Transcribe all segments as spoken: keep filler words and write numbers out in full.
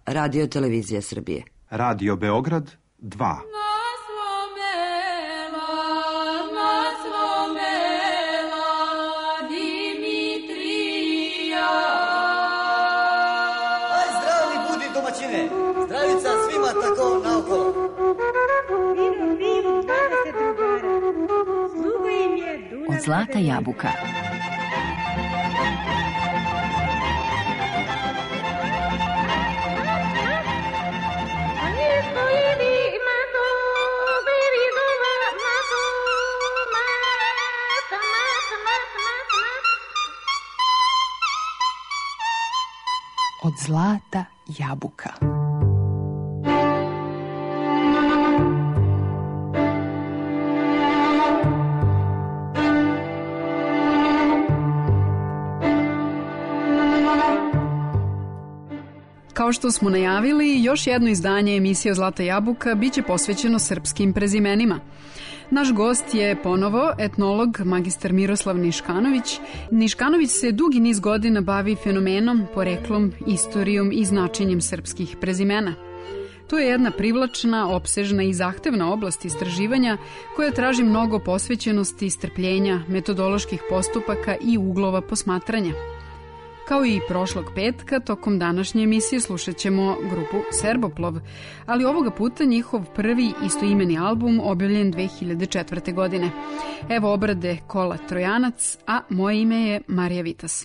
Radio Televizija Srbije. Radio Beograd dva. Zdravica svima tako naokolo. Vino, vino, dvadeset drugara. Sluga im je Dunav. Od zlata jabuka. Od zlata jabuka. Kao što smo najavili, još jedno izdanje emisije Zlata jabuka biće posvećeno srpskim prezimenima. Naš gost je ponovo etnolog magistar Miroslav Niškanović. Niškanović se dugi niz godina bavi fenomenom, poreklom, istorijom i značenjem srpskih prezimena. To je jedna privlačna, opsežna i zahtevna oblast istraživanja koja traži mnogo posvećenosti, strpljenja, metodoloških postupaka i uglova posmatranja. Kao i prošlog petka, tokom današnje emisije slušat ćemo grupu Serboplov, ali ovoga puta njihov prvi istoimeni album objavljen dve hiljade četvrte. godine. Evo obrade Kola Trojanac, a moje ime je Marija Vitas.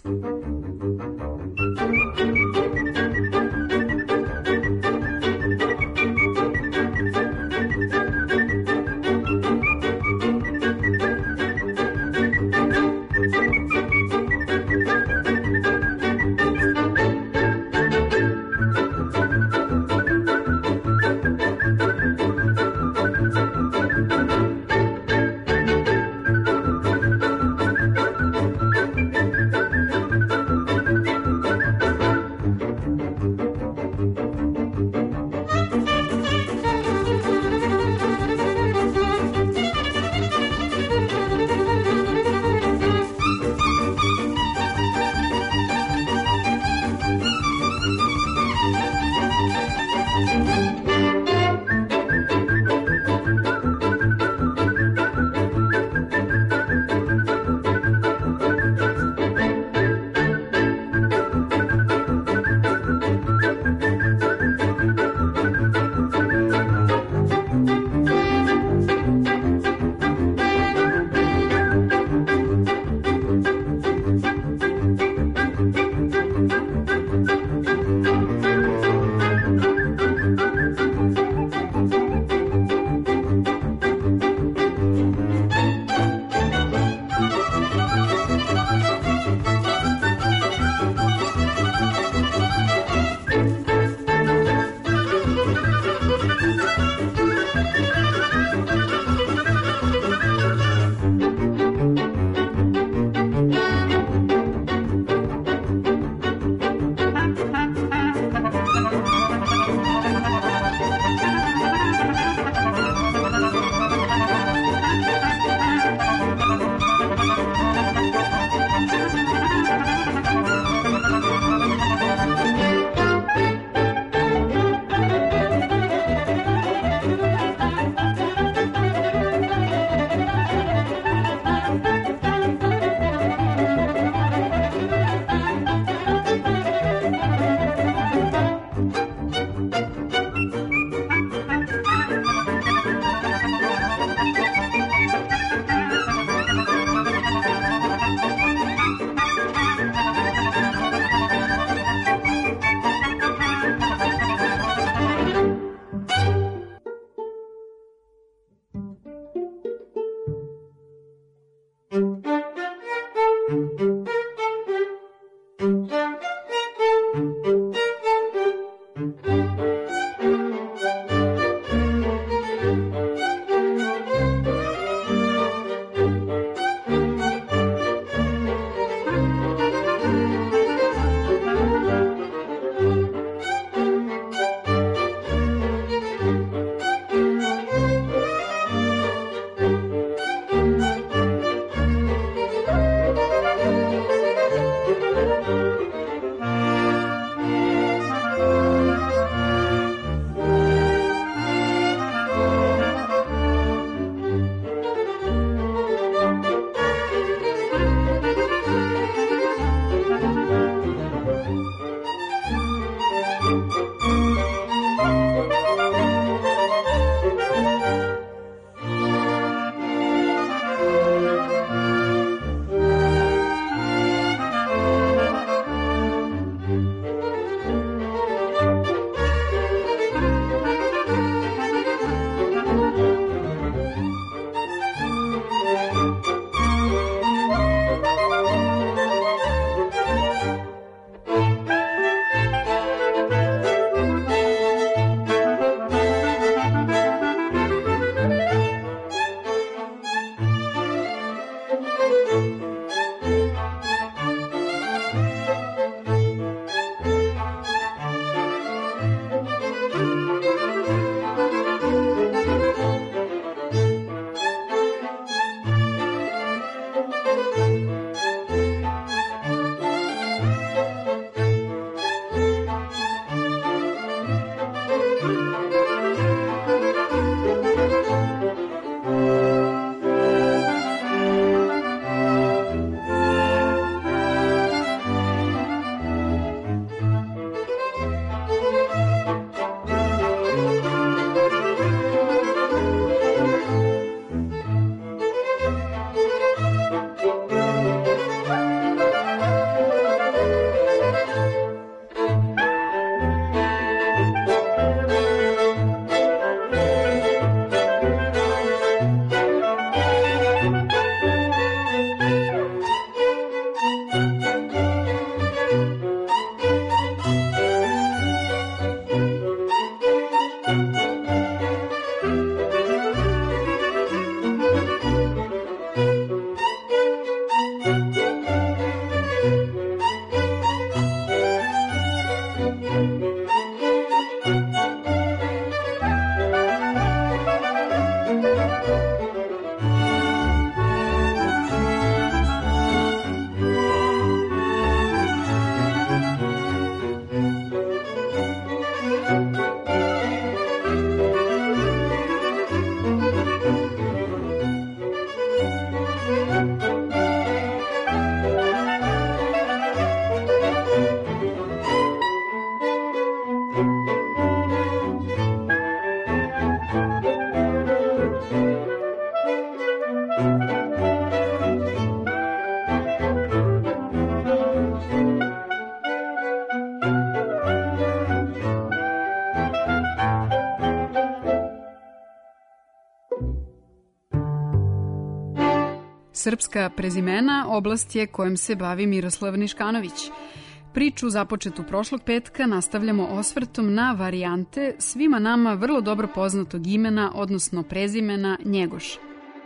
Srpska prezimena oblast je kojom se bavi Miroslav Niškanović. Priču započetu prošlog petka nastavljamo osvrtom na varijante svima nama vrlo dobro poznatog imena, odnosno prezimena Njegoš.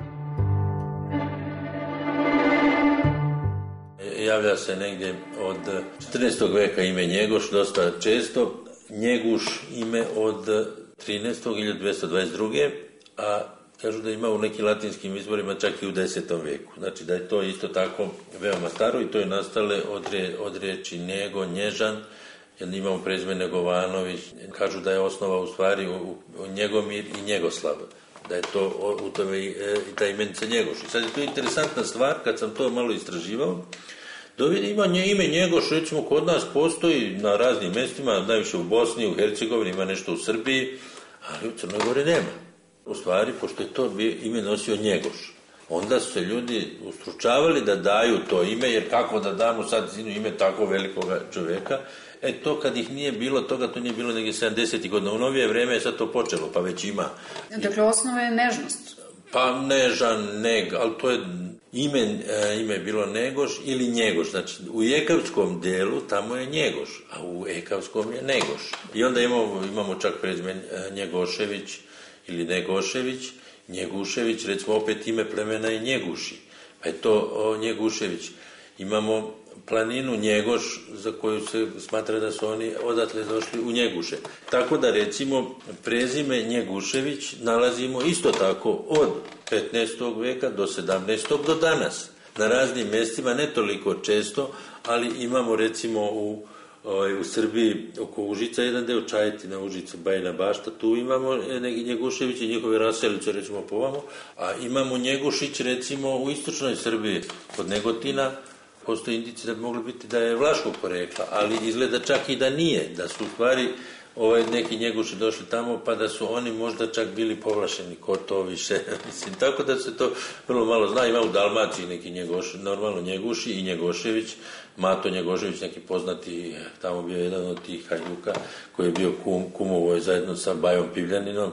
Javlja se negdje od četrnaestog veka ime Njegoš, dosta često. Njeguš ime od trinaestog hiljadu dvesta dvadeset druge. a kažu da ima u nekim latinskim izvorima čak i u desetom veku. Znači da je to isto tako veoma staro i to je nastale od, re, od reči Nego, Nježan, jer imamo prezime Negovanović. Kažu da je osnova u stvari u, u Njegomir i Njegoslav, da je to u tome i, i ta imenica Njegoš. I sad je to interesantna stvar, kad sam to malo istraživao, da ima nje ime Njegoš, recimo kod nas postoji na raznim mestima, najviše u Bosni, u Hercegovini, ima nešto u Srbiji, ali u Crnoj Gori nema. U stvari, pošto je to ime nosio Njegoš, onda su se ljudi ustručavali da daju to ime, jer kako da damo sad sinu ime tako velikog čoveka, e to kad ih nije bilo, toga to nije bilo negdje sedamdesetih godina, u novije vreme je sad to počelo, pa već ima. Dakle, osnova je nežnost. Pa Nežan, Neg, ali to je ime, ime je bilo Negoš ili Njegoš, znači u jekavskom delu tamo je Njegoš, a u ekavskom je Negoš. I onda imamo, imamo čak prezime Njegošević ili Negošević, Njegušević, recimo opet ime plemena je Njeguši, pa je to o, Njegušević. Imamo planinu Njegoš, za koju se smatra da su oni odatle došli u Njeguše. Tako da recimo prezime Njegušević nalazimo isto tako od petnaestog veka do sedamnaestog do danas. Na raznim mjestima, ne toliko često, ali imamo recimo u u Srbiji oko Užica, jedan deo Čajetina, Užica, Bajina Bašta, tu imamo neki Njegušević i njihove raselice, recimo povamo, a imamo Njegušić, recimo, u istočnoj Srbiji, kod Negotina, postoji indici da bi mogli biti da je vlaškog porekla, ali izgleda čak i da nije, da su u stvari ovaj, neki Njeguši došli tamo, pa da su oni možda čak bili povlašeni, ko to više, mislim, tako da se to vrlo malo zna, ima u Dalmaciji neki Njegoš, normalno Njeguši i Njegošević, Mato Njegošević, neki poznati, tamo bio jedan od tih hajduka koji je bio kum, kumovoj zajedno sa Bajom Pivljaninom.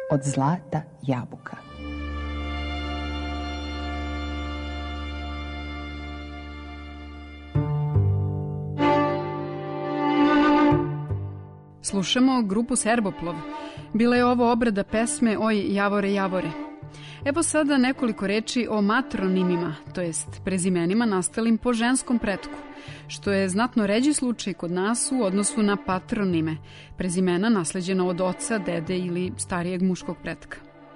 od zlata jabuka. Slušamo grupu Srboplov. Bila je ovo obrada pesme Oj, Javore, Javore. Evo sada nekoliko reči o matronimima, to jest prezimenima nastalim po ženskom pretku, što je znatno ređi slučaj kod nas u odnosu na patronime, prezimena nasleđena od oca, dede ili starijeg muškog pretka.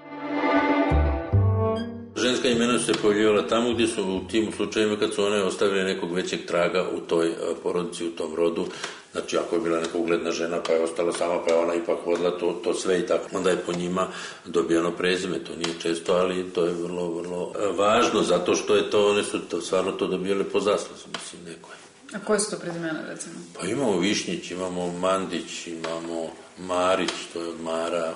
Ženska imena su se pojavljivala tamo gdje su u tim slučajima kad su one ostavile nekog većeg traga u toj porodici, u tom rodu. Znači, ako je bila neka ugledna žena pa je ostala sama, pa je ona ipak vodila to, to sve i tako. Onda je po njima dobijano prezime, to nije često, ali to je vrlo, vrlo važno, zato što je to, one su to, stvarno to dobijale po zasluzi, mislim, neko je. A koje su to prezimena, recimo? Pa imamo Višnjić, imamo Mandić, imamo Marić, to je od Mara.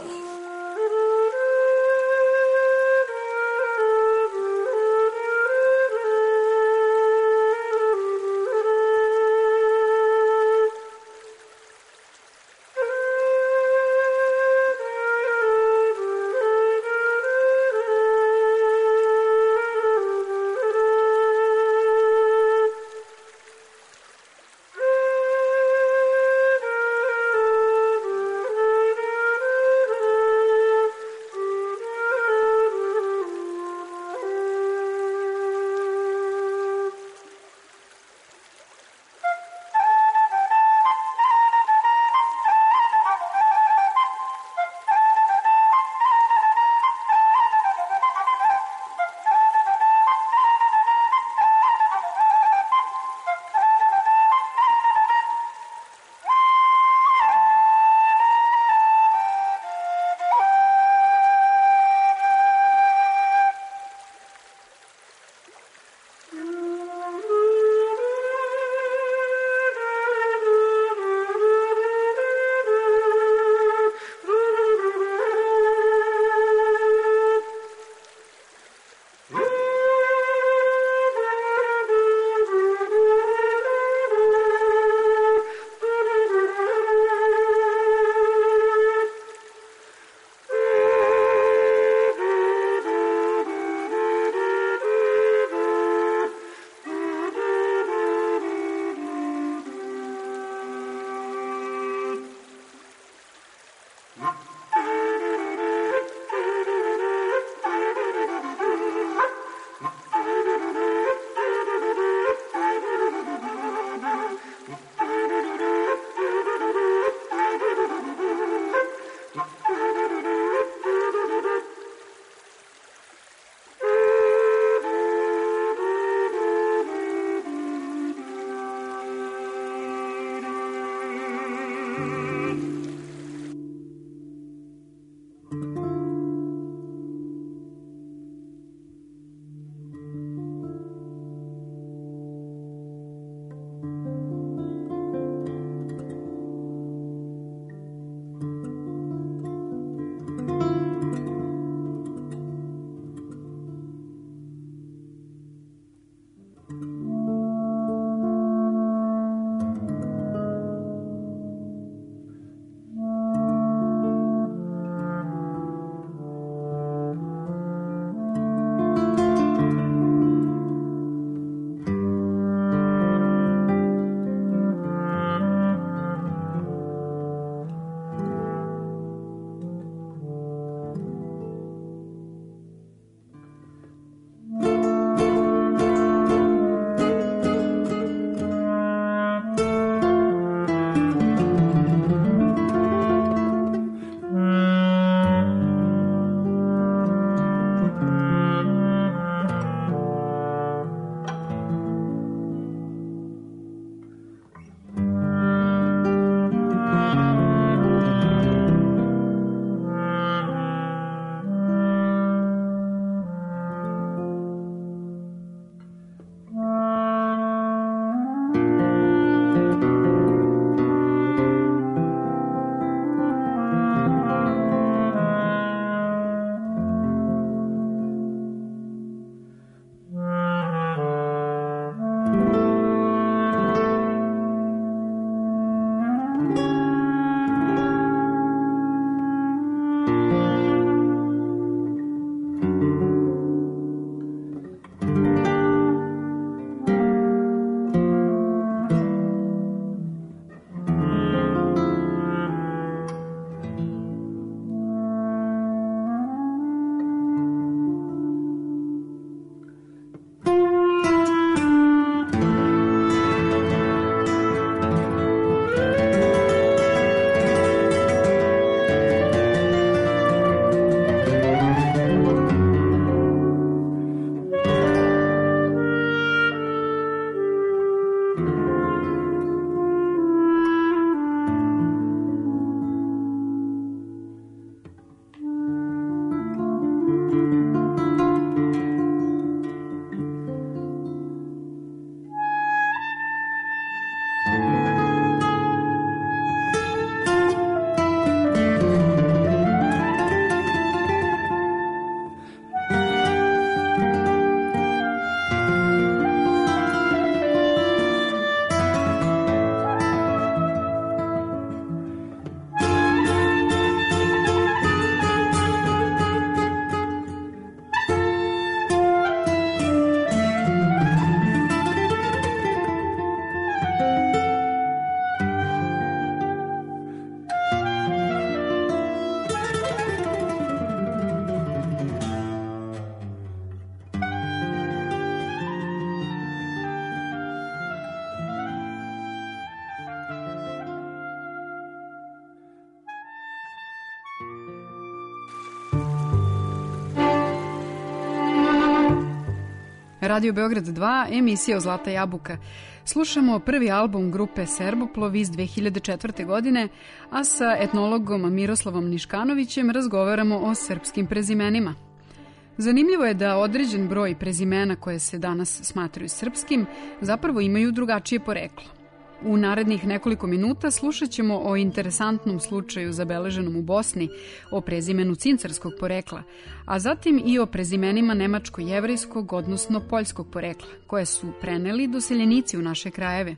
Radio Beograd dva, emisija Zlata jabuka. Slušamo prvi album grupe Serboplov iz dve hiljade četvrte. godine, a sa etnologom Miroslavom Niškanovićem razgovaramo o srpskim prezimenima. Zanimljivo je da određen broj prezimena koje se danas smatraju srpskim zapravo imaju drugačije poreklo. U narednih nekoliko minuta slušat ćemo o interesantnom slučaju zabeleženom u Bosni, o prezimenu cincarskog porekla, a zatim i o prezimenima nemačko-jevrejskog, odnosno poljskog porekla, koje su preneli doseljenici u naše krajeve.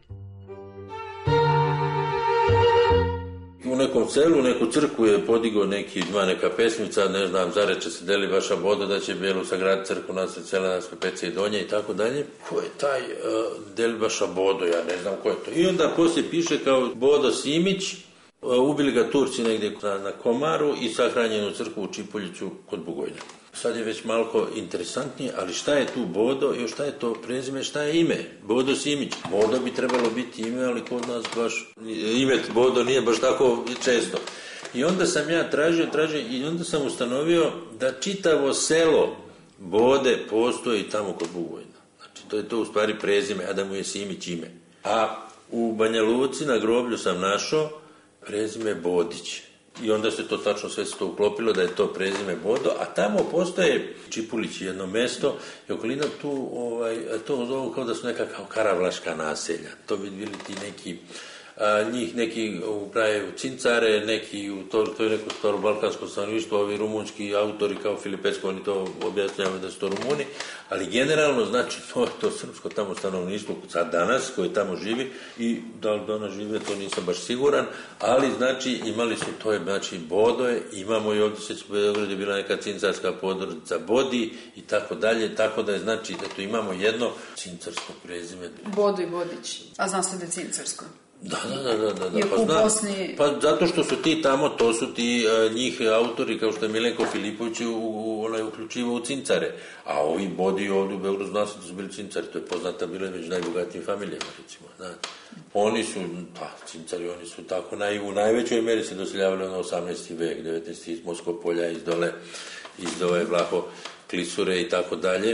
U nekom selu, neku crkvu je podigao neki, ima neka pesmica, ne znam, zareče se deli vaša boda da će Belu sagraditi crkvu nasred sela nas pece i donje i tako dalje. Ko je taj uh, deli vaša bodo, ja ne znam ko je to. I onda poslije piše kao Bodo Simić, uh, ubili ga Turci negdje na, na Komaru i sahranjenu u crkvu u Čipoljiću kod Bugojna. Sad je već malo interesantnije, ali šta je tu Bodo i šta je to prezime, šta je ime? Bodo Simić. Bodo bi trebalo biti ime, ali kod nas baš ime Bodo nije baš tako često. I onda sam ja tražio, tražio i onda sam ustanovio da čitavo selo Bode postoji tamo kod Bugojna. Znači, to je to u stvari prezime, a da mu je Simić ime. A u Banja Luci na groblju sam našao prezime Bodić. I onda se to tačno sve se to uklopilo da je to prezime Bodo, a tamo postoje Čipulić, jedno mesto i okolina tu, ovaj, to zovu kao da su neka kao karavlaška naselja. To bi bili ti neki, a, njih neki uprave u Cincare, neki u to, to je neko staro-balkansko stanovništvo, ovi rumunski autori kao Filipecko, oni to objašnjavaju da su to Rumuni, ali generalno znači to je to srpsko tamo stanovništvo sad danas koje tamo živi i da li danas žive to nisam baš siguran, ali znači imali su to je znači Bodo je, imamo i ovdje se u Beogradu je bila neka cincarska podružnica Bodi i tako dalje, tako da je znači da tu imamo jedno cincarsko prezime. Bodo i Bodić, a zna se da je cincarsko. Da, da, da, da, da. Pa, zna, Bosni... pa zato što su ti tamo, to su ti uh, njih autori kao što je Milenko Filipović u, u, onaj uključivo u Cincare, a ovi Bodi ovdje u Beogradu zna se da su bili Cincari, to je poznata bila među najbogatijim familijama, recimo, znate. Oni su, pa, Cincari, oni su tako naj, u najvećoj meri se doseljavali na osamnaesti vek, devetnaesti iz Moskopolja, iz dole, iz dole Vlaho, Klisure i tako dalje.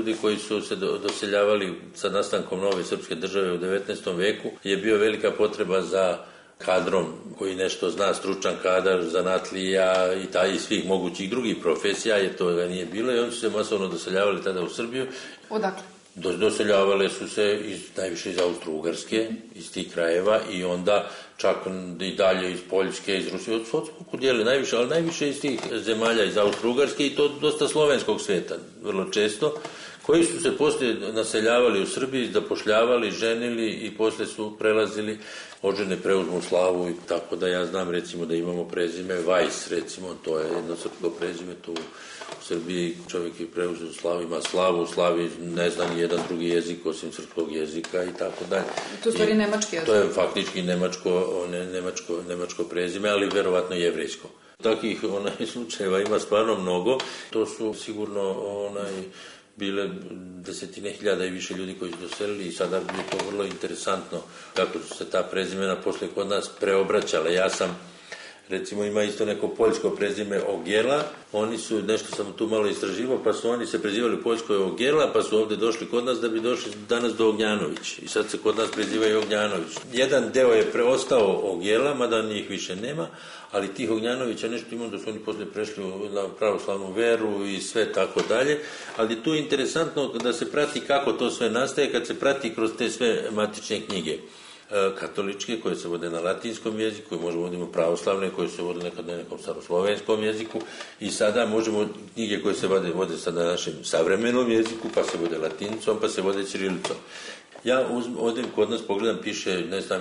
ljudi koji su se doseljavali sa nastankom nove srpske države u devetnaestom veku je bio velika potreba za kadrom koji nešto zna, stručan kadar, zanatlija i taj i svih mogućih drugih profesija, jer to ga nije bilo i oni su se masovno doseljavali tada u Srbiju. Odakle? Doseljavale su se iz, najviše iz Austro-Ugarske, iz tih krajeva i onda čak i dalje iz Poljske, iz Rusije, od svog dijeli najviše, ali najviše iz tih zemalja iz Austro-Ugarske i to dosta slovenskog sveta, vrlo često, koji su se poslije naseljavali u Srbiji, zapošljavali, ženili i poslije su prelazili, ožene preuzmu slavu i tako da ja znam recimo da imamo prezime Vajs, recimo, to je jedno srpsko prezime tu u Srbiji, čovjek je preuzeo slavu, ima slavu, u slavi ne zna ni jedan drugi jezik osim srpskog jezika i tako dalje. To je stvari nemački jezik. To je faktički nemačko, ne, nemačko, nemačko prezime, ali verovatno jevrejsko. Takih onaj, slučajeva ima stvarno mnogo, to su sigurno onaj, bile desetine hiljada i više ljudi koji su doselili i sada je to vrlo interesantno kako su se ta prezimena posle kod nas preobraćala. Ja sam, recimo ima isto neko poljsko prezime Ogela, oni su, nešto sam tu malo istraživao, pa su oni se prezivali poljsko Ogela, pa su ovde došli kod nas da bi došli danas do Ognjanović i sad se kod nas prezivaju Ognjanović. Jedan deo je preostao Ogela, mada njih više nema, ali tih Ognjanovića nešto imam da su oni posle prešli na pravoslavnu veru i sve tako dalje, ali tu je interesantno da se prati kako to sve nastaje, kad se prati kroz te sve matične knjige katoličke koje se vode na latinskom jeziku i možemo vodimo pravoslavne koje se vode nekad na nekom staroslovenskom jeziku i sada možemo knjige koje se vode, vode sada na našem savremenom jeziku pa se vode latinicom pa se vode ćirilicom. Ja ovdje kod nas pogledam piše ne znam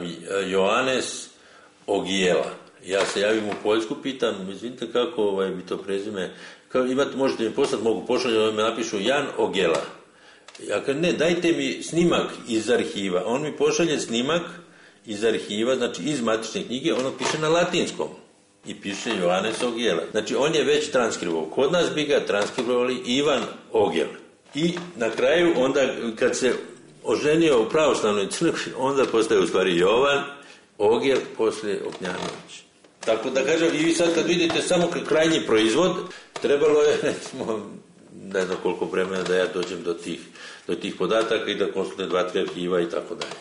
Joanes Ogiela. Ja se javim u Poljsku, pitam, izvinite kako ovaj, bi to prezime, kao, imate, možete mi poslati, mogu pošaljati, ovaj me napišu Jan Ogela. Ja kažem, ne, dajte mi snimak iz arhiva. On mi pošalje snimak iz arhiva, znači iz matične knjige, ono piše na latinskom. I piše Joanes Ogela. Znači, on je već transkribovao. Kod nas bi ga transkribovali Ivan Ogel. I na kraju, onda, kad se oženio u pravoslavnoj crkvi, onda postaje u stvari Jovan Ogel, poslije Ognjanović. Tako da kažem, i vi sad kad vidite samo krajnji proizvod, trebalo je, recimo, ne znam koliko vremena da ja dođem do tih, do tih podataka i da konsultujem dva, tri arhiva i tako dalje.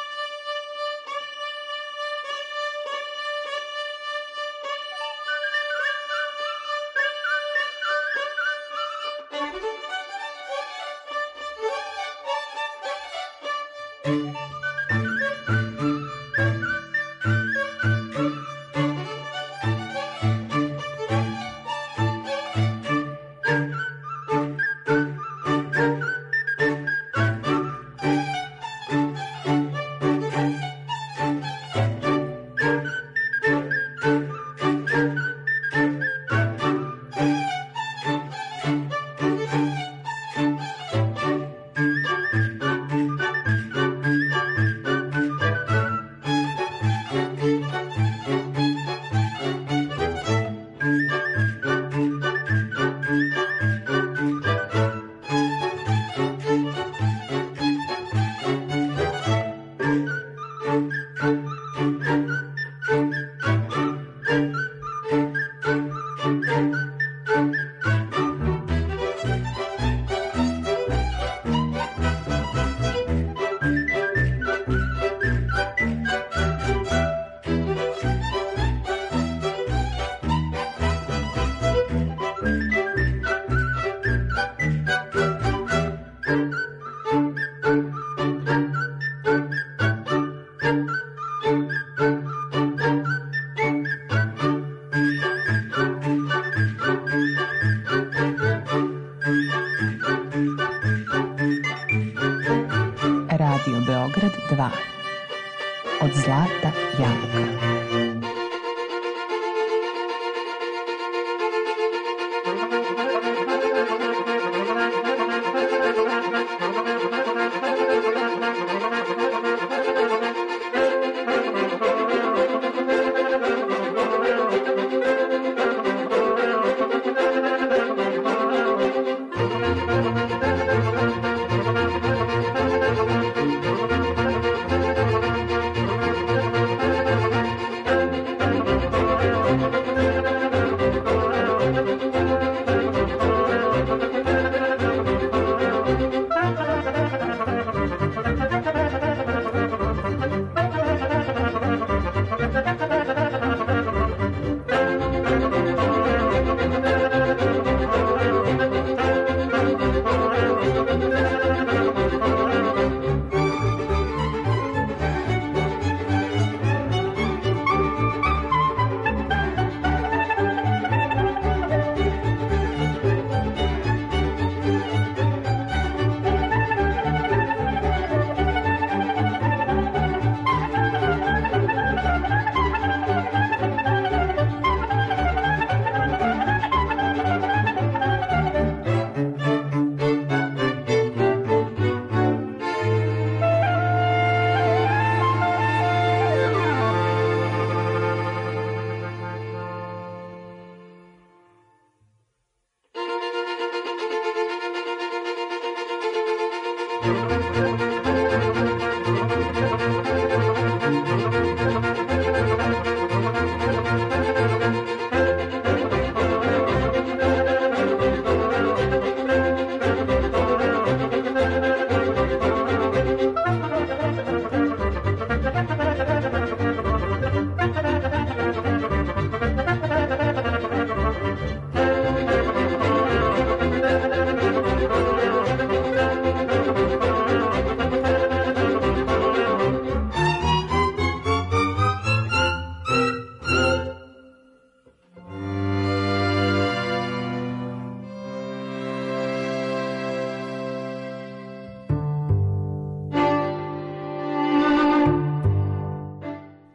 Radio Beograd dva. Od zlata jabuka.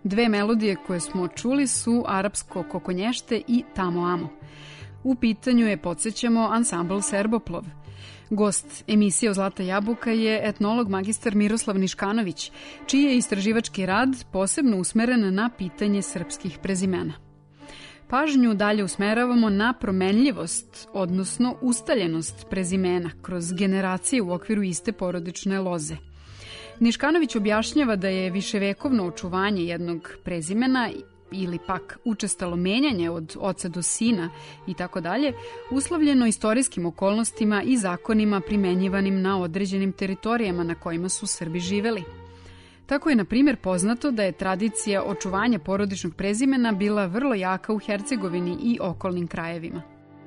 Dve melodije koje smo čuli su Arapsko kokonješte i Tamo Amo. U pitanju je, podsjećamo, ansambl Serboplov. Gost emisije o Zlata jabuka je etnolog magistar Miroslav Niškanović, čiji je istraživački rad posebno usmeren na pitanje srpskih prezimena. Pažnju dalje usmeravamo na promenljivost, odnosno ustaljenost prezimena kroz generacije u okviru iste porodične loze. Niškanović objašnjava da je viševekovno očuvanje jednog prezimena ili pak učestalo menjanje od oca do sina i tako dalje, uslovljeno istorijskim okolnostima i zakonima primenjivanim na određenim teritorijama na kojima su Srbi živeli. Tako je, na primjer, poznato da je tradicija očuvanja porodičnog prezimena bila vrlo jaka u Hercegovini i okolnim krajevima.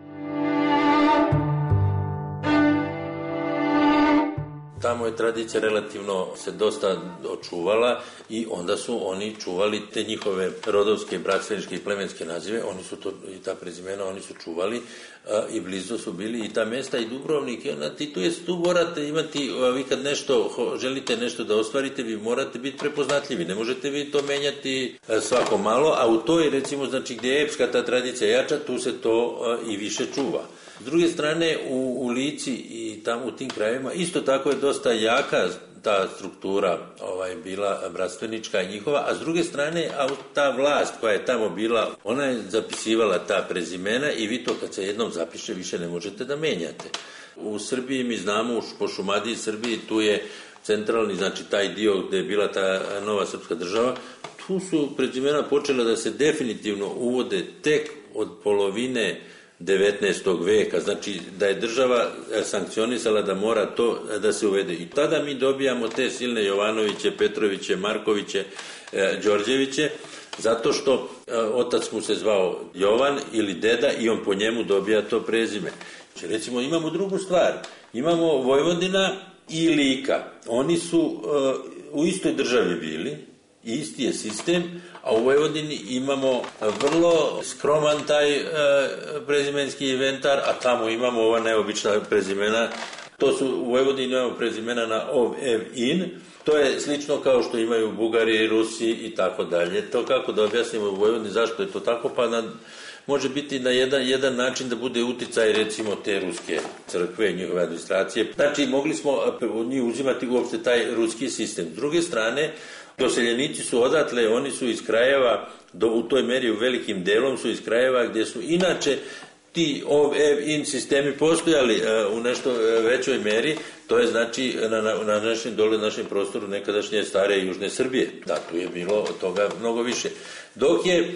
Tamo je tradicija relativno se dosta očuvala i onda su oni čuvali te njihove rodovske, bratstveničke i plemenske nazive, oni su to, i ta prezimena, oni su čuvali a, i blizu su bili i ta mesta i Dubrovnik. I tu, je, tu morate imati, a, vi kad nešto, želite nešto da ostvarite, vi morate biti prepoznatljivi, ne možete vi to menjati a, svako malo, a u toj, recimo, znači gdje je epska ta tradicija jača, tu se to a, i više čuva. S druge strane, u, u Lici i tamo u tim krajevima isto tako je dosta jaka ta struktura ovaj, bila bratstvenička njihova, a s druge strane, a ta vlast koja je tamo bila, ona je zapisivala ta prezimena i vi to kad se jednom zapiše više ne možete da menjate. U Srbiji mi znamo, po Šumadiji Srbiji, tu je centralni, znači taj dio gde je bila ta nova srpska država, tu su prezimena počela da se definitivno uvode tek od polovine devetnaestog veka, znači da je država sankcionisala da mora to da se uvede. I tada mi dobijamo te silne Jovanoviće, Petroviće, Markoviće, e, Đorđeviće, zato što e, otac mu se zvao Jovan ili deda i on po njemu dobija to prezime. Znači, recimo, imamo drugu stvar. Imamo Vojvodina i Lika. Oni su e, u istoj državi bili, isti je sistem, a u Vojvodini imamo vrlo skroman taj e, prezimenski inventar, a tamo imamo ova neobična prezimena. To su u Vojvodini imamo prezimena na ov, ev, in. To je slično kao što imaju Bugari, Rusi i tako dalje. To kako da objasnimo u Vojvodini zašto je to tako, pa na, može biti na jedan, jedan način da bude uticaj recimo te ruske crkve i njihove administracije. Znači mogli smo od njih uzimati uopšte taj ruski sistem. S druge strane, doseljenici su odatle, oni su iz krajeva, do, u toj meri u velikim delom su iz krajeva gdje su inače ti ov, ev, in sistemi postojali uh, u nešto većoj meri, to je znači na, na, na našem dole, našem prostoru nekadašnje stare južne Srbije. Da, tu je bilo toga mnogo više. Dok je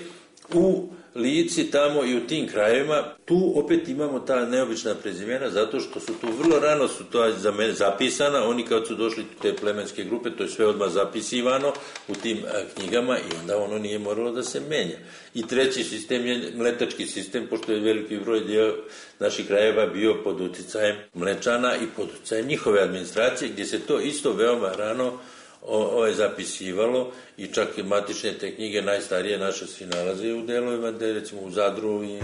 u Lici tamo i u tim krajevima, tu opet imamo ta neobična prezimena zato što su tu vrlo rano su to za mene zapisana, oni kad su došli te plemenske grupe, to je sve odmah zapisivano u tim a, knjigama i onda ono nije moralo da se menja. I treći sistem je mletački sistem, pošto je veliki broj dio naših krajeva bio pod uticajem Mlečana i pod uticajem njihove administracije, gdje se to isto veoma rano ovo je zapisivalo i čak i matične te knjige najstarije naše svi nalaze u delovima, gde recimo u Zadru i...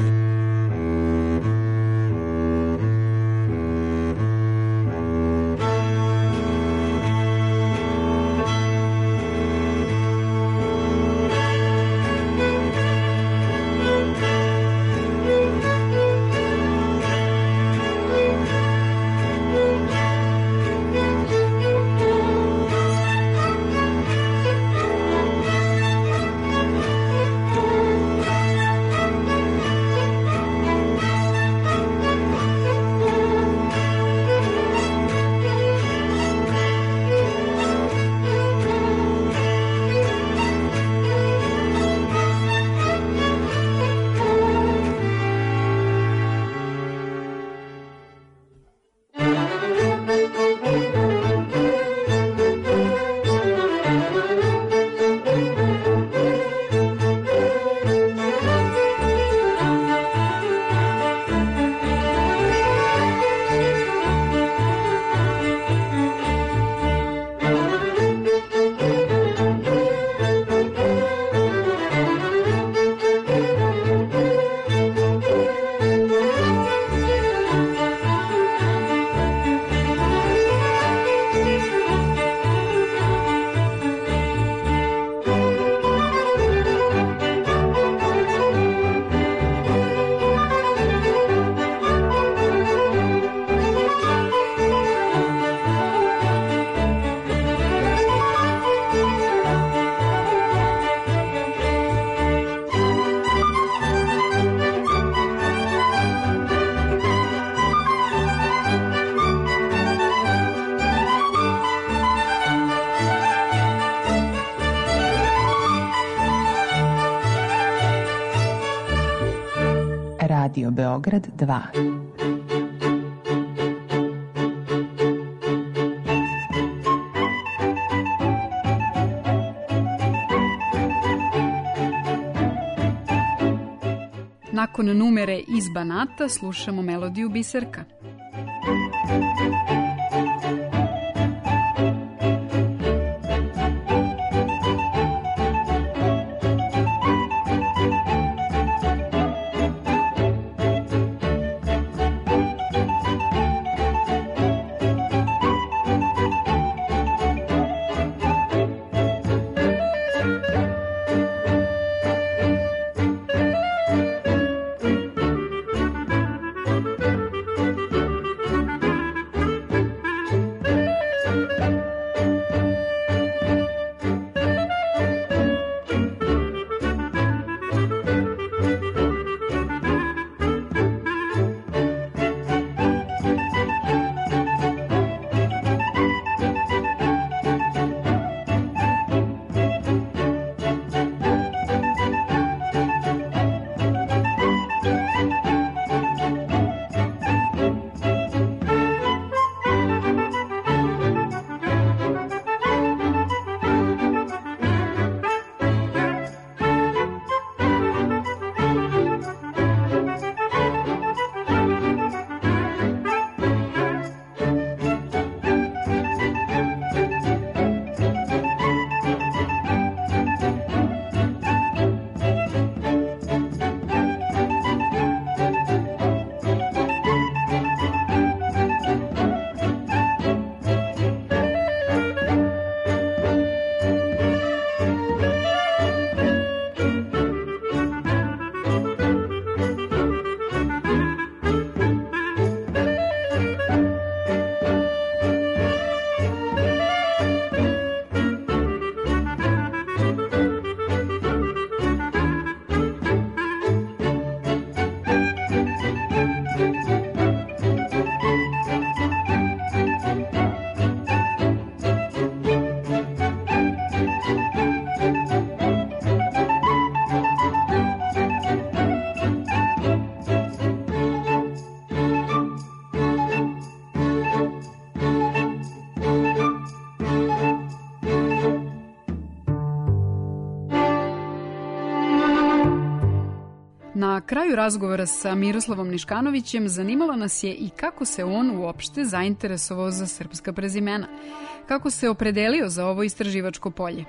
Radio Beograd dva. Nakon numere iz Banata slušamo melodiju Biserka. Na kraju razgovora sa Miroslavom Niškanovićem zanimalo nas je i kako se on uopšte zainteresovao za srpska prezimena, kako se opredelio za ovo istraživačko polje.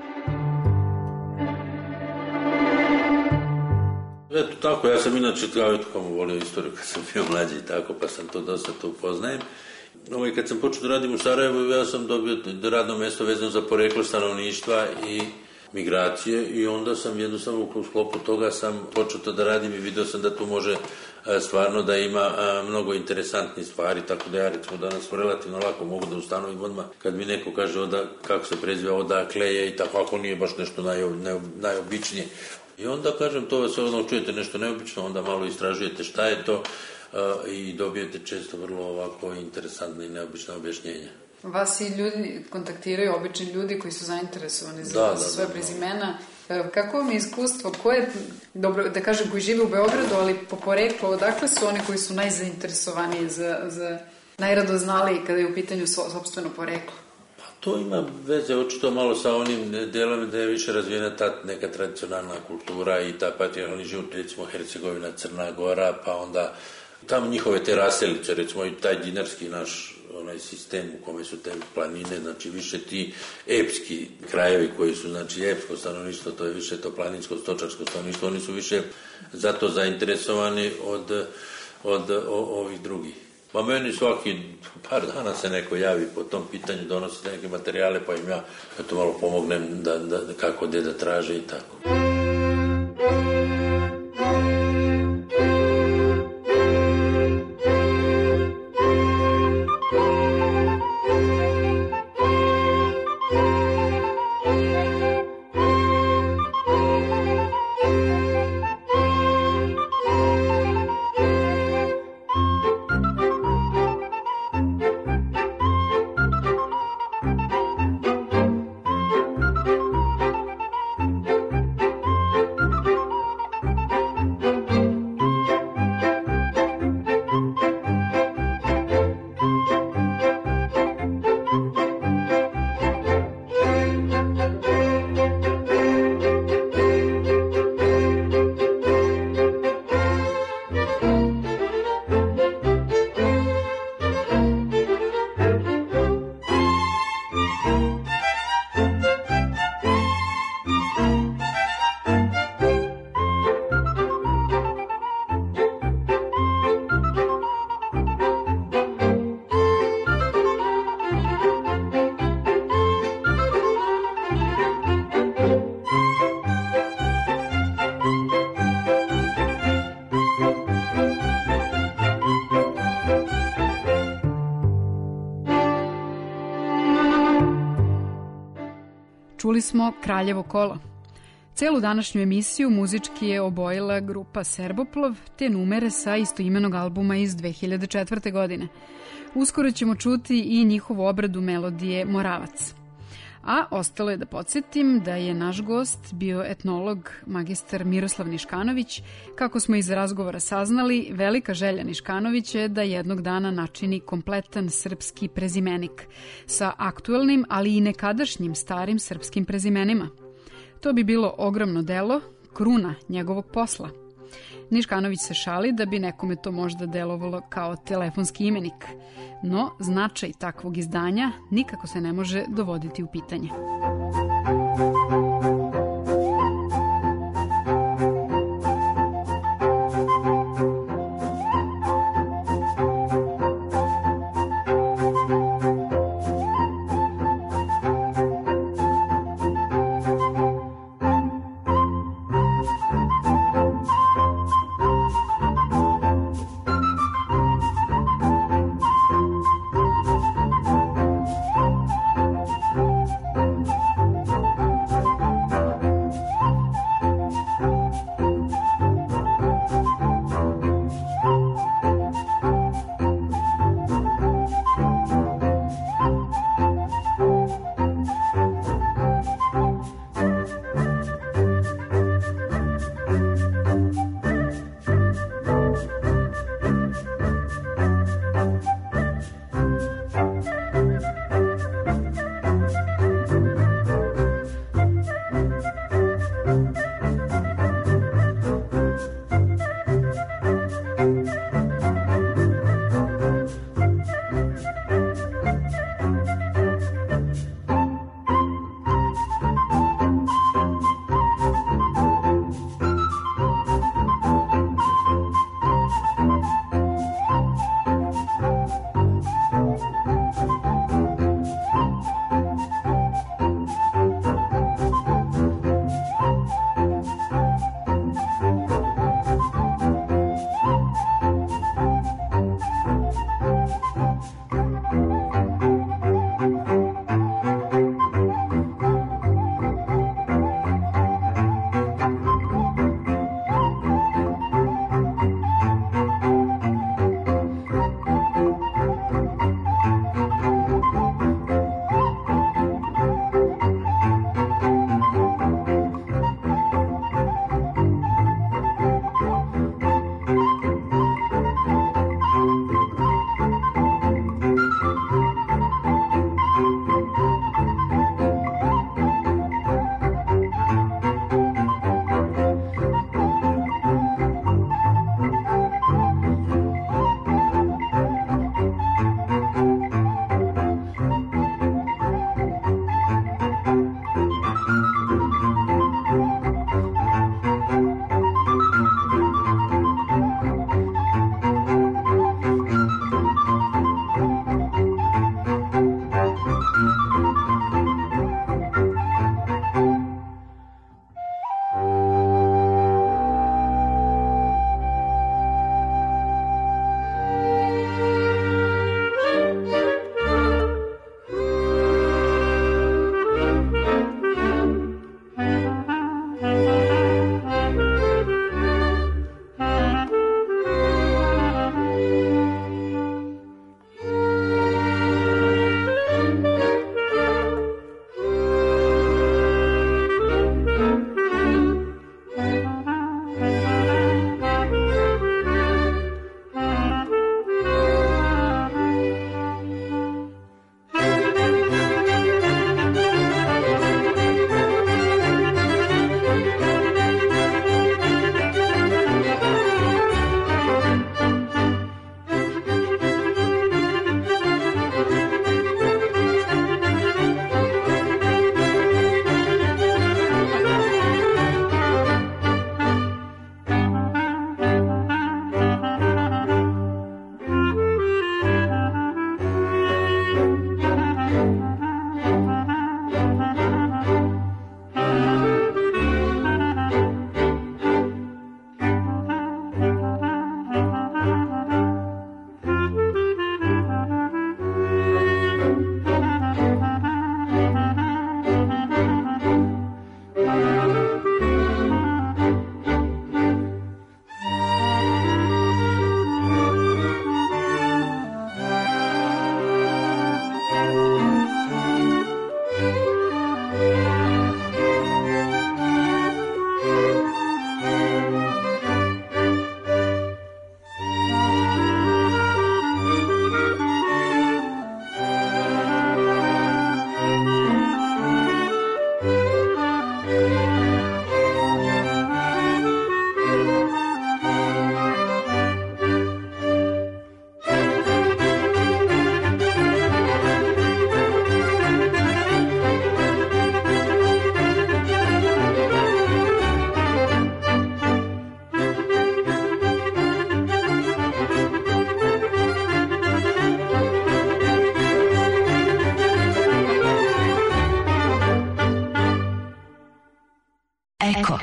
Eto tako, ja sam inače kao kamo volio istoriju kad sam bio mlađi i tako, pa sam to dosta to upoznajem. Ovo, kad sam počeo da radim u Sarajevu, ja sam dobio radno mesto vezano za poreklo stanovništva i migracije i onda sam jednostavno u sklopu toga sam počeo to da radim i vidio sam da tu može stvarno da ima mnogo interesantnih stvari, tako da ja recimo danas relativno lako mogu da ustanovim odmah kad mi neko kaže oda, kako se preziva, odakle je i tako, ako nije baš nešto naj, naj, najobičnije. I onda kažem, to vas odmah čujete nešto neobično, onda malo istražujete šta je to i dobijete često vrlo ovako interesantne i neobične objašnjenja. Vas i ljudi kontaktiraju, obični ljudi koji su zainteresovani za, da, da, za svoje da, prezimena. Kako vam je iskustvo? Ko je, dobro da kažem, koji žive u Beogradu, ali po poreklu, odakle su oni koji su najzainteresovaniji za, za najradoznaliji kada je u pitanju sopstveno poreklo? Pa to ima veze očito malo sa onim delom da je više razvijena ta neka tradicionalna kultura i ta patrijarhalni život, recimo Hercegovina, Crna Gora, pa onda tamo njihove te raselice, recimo i taj dinarski naš onaj sistem u kome su te planine, znači više ti epski krajevi koji su, znači epsko stanovništvo, to je više to planinsko, stočarsko stanovništvo, oni su više zato zainteresovani od, od o, ovih drugih. Pa meni svaki par dana se neko javi po tom pitanju, donosi neke materijale, pa im ja to malo pomognem da, da, kako gde da traže i tako. Čuli smo Kraljevo kolo. Celu današnju emisiju muzički je obojila grupa Serboplov, te numere sa istoimenog albuma iz dve hiljade četvrte. godine. Uskoro ćemo čuti i njihovu obradu melodije Moravac. A ostalo je da podsjetim da je naš gost bio etnolog magistar Miroslav Niškanović. Kako smo iz razgovora saznali, velika želja Niškanovića je da jednog dana načini kompletan srpski prezimenik sa aktuelnim, ali i nekadašnjim starim srpskim prezimenima. To bi bilo ogromno delo, kruna njegovog posla. Niškanović se šali da bi nekome to možda delovalo kao telefonski imenik, no značaj takvog izdanja nikako se ne može dovoditi u pitanje.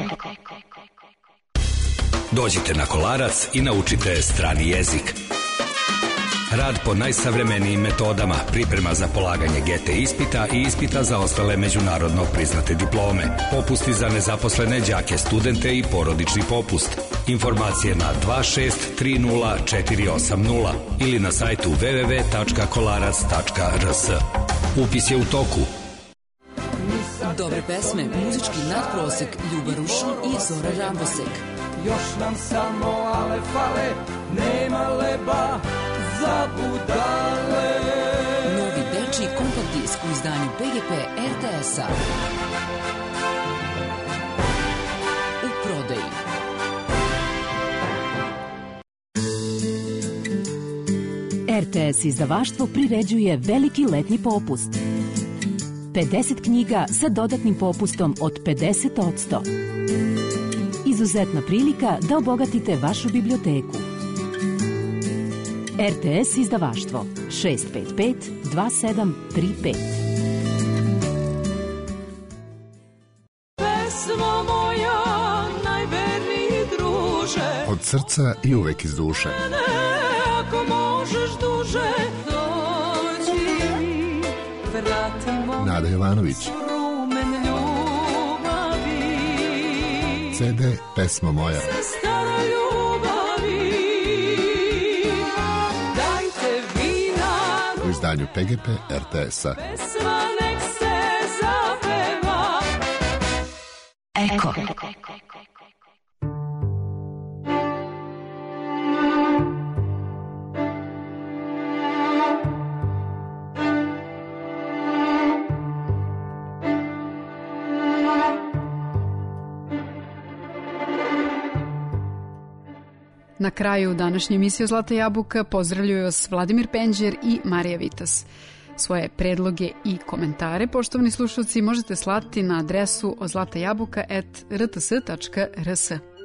Dođite na Kolarac i naučite strani jezik. Rad po najsavremenijim metodama, priprema za polaganje G T ispita i ispita za ostale međunarodno priznate diplome, popusti za nezaposlene đake, studente i porodični popust. Informacije na dva šest tri nula četiri osam nula ili na sajtu w w w tačka kolarac tačka r s. Upis je u toku. Dobre pesme, muzički nadprosek, Ljuba Rušin i Zora Rambosek. Još nam samo ale fale, nema leba za budale. Novi dečiji kompakt disk u izdanju P G P R T S-a. U prodaji. R T S izdavaštvo priređuje veliki letnji popust. pedeset knjiga sa dodatnim popustom od pedeset posto. Izuzetna prilika da obogatite vašu biblioteku. R T S izdavaštvo šest pet pet dva sedam tri pet. Pesmo moja, najverniji druže, od srca i uvek iz duše. Ako možeš duže, dođi mi, vratimo Nada Jovanović. rumen ljubavi. C D Pesma moja. Stara ljubavi, dajte vina, U izdanju P G P R T S-a. pesma nek se zapeva. Eko. Na kraju današnje emisije Zlata jabuka pozdravljaju vas Vladimir Penđer i Marija Vitas. Svoje predloge i komentare, poštovani slušalci, možete slati na adresu ozlatajabuka at r t s tačka r s.